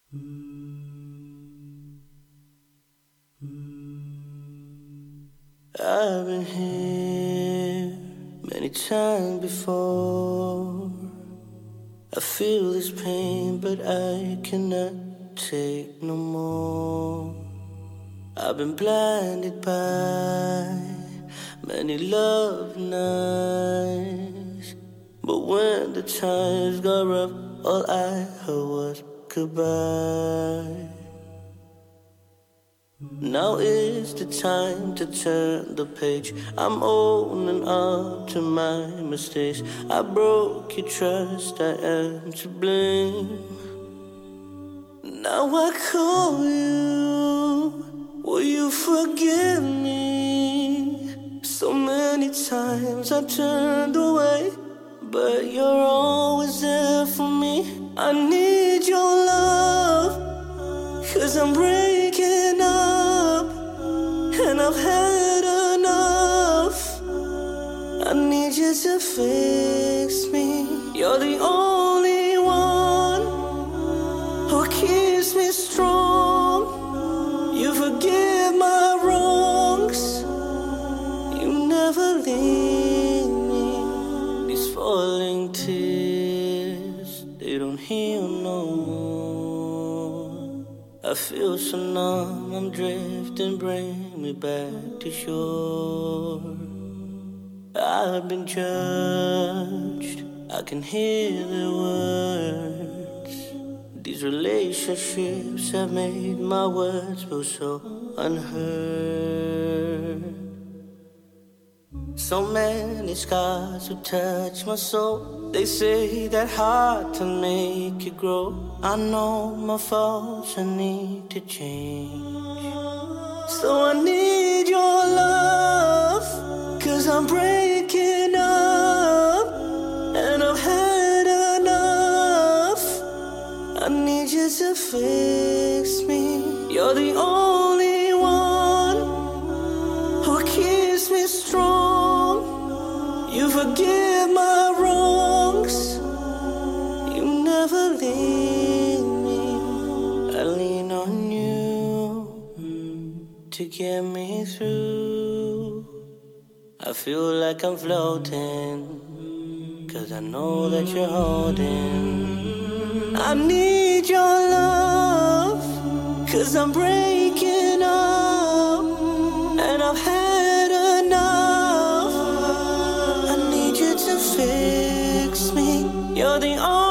I've been here many times before. I feel this pain, but I cannot take no more. I've been blinded by many love nights, but when the times got rough, all I heard was goodbye. Now is the time to turn the page. I'm owning up to my mistakes. I broke your trust, I am to blame. Now I call you, will you forgive me? So many times I turned away, but you're always there for me. I need your love, 'cause I'm breaking up, and I've had enough. I need you to fix me. You're the only one who keeps me strong. You forgive my wrongs, you never leave me. These falling tears, they don't heal no more. I feel so numb, I'm drifting, bring me back to shore. I've been judged, I can hear the words. These relationships have made my words feel so unheard. So many scars will touch my soul. They say that hard to make it grow. I know my faults, I need to change. So I need your love, 'cause I'm breaking up, and I've had enough. I need you to fix me. You're the only one who keeps me strong. You forgive my wrongs, you never leave me. I lean on you to get me through. I feel like I'm floating, 'cause I know that you're holding. I need your love, 'cause I'm breaking up, and I've had enough. I need you to fix me. You're the only